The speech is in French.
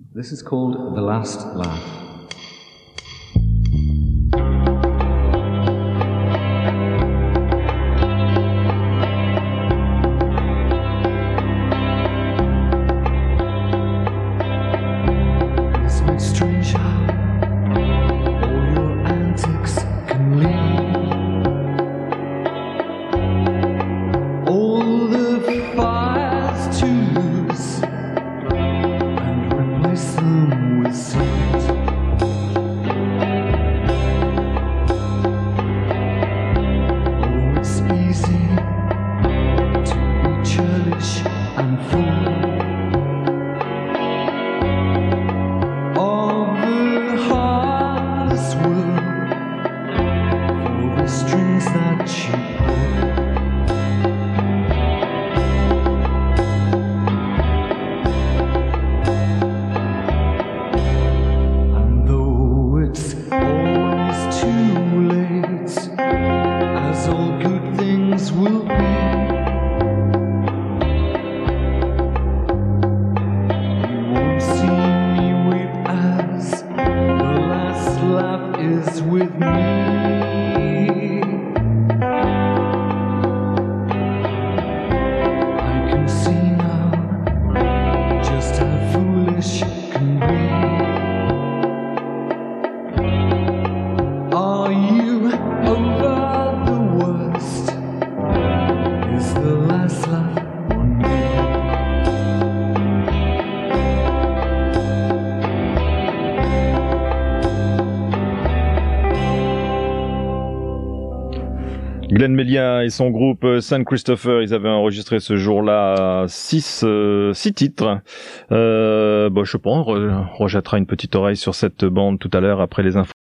This is called The Last Laugh. Glenn Meliá et son groupe St. Christopher, ils avaient enregistré ce jour-là 6 titres. Je pense, on rejettera une petite oreille sur cette bande tout à l'heure après les infos.